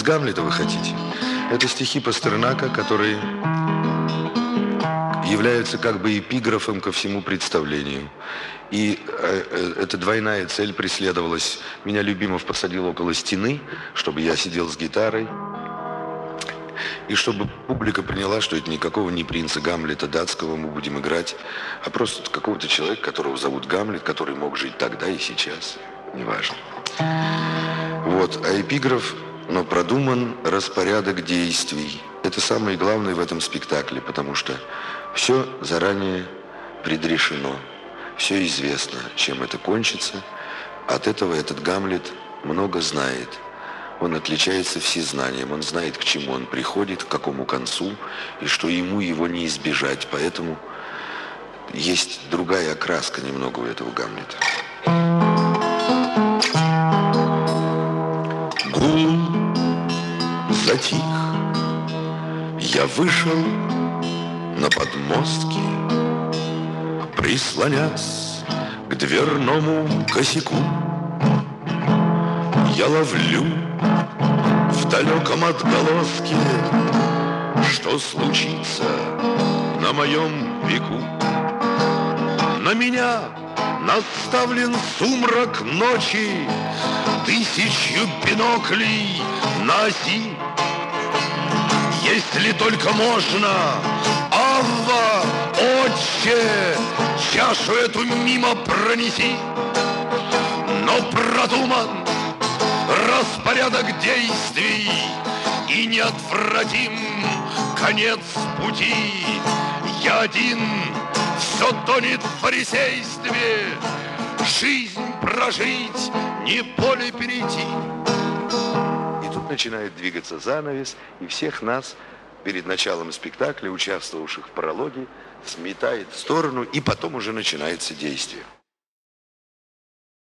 Гамлета вы хотите? Это стихи Пастернака, которые являются как бы эпиграфом ко всему представлению. И эта двойная цель преследовалась. Меня Любимов посадил около стены, чтобы я сидел с гитарой. И чтобы публика поняла, что это никакого не принца Гамлета датского мы будем играть, а просто какого-то человека, которого зовут Гамлет, который мог жить тогда и сейчас. Неважно. Вот. А эпиграф, но продуман распорядок действий. Это самое главное в этом спектакле, потому что все заранее предрешено. Все известно, чем это кончится. От этого этот Гамлет много знает. Он отличается всезнанием. Он знает, к чему он приходит, к какому концу, и что ему его не избежать. Поэтому есть другая окраска немного у этого Гамлета. Гул затих. Я вышел на подмостки, прислонясь к дверному косяку. Я ловлю в далеком отголоске, что случится на моем веку. На меня наставлен сумрак ночи, тысячу биноклей на оси. Если только можно, Авва, Отче, чашу эту мимо пронеси. Но продуман распорядок действий, и неотвратим конец пути. Я один, все тонет в фарисействе, жизнь прожить, не поле перейти. И тут начинает двигаться занавес, и всех нас перед началом спектакля, участвовавших в прологе, сметает в сторону, и потом уже начинается действие.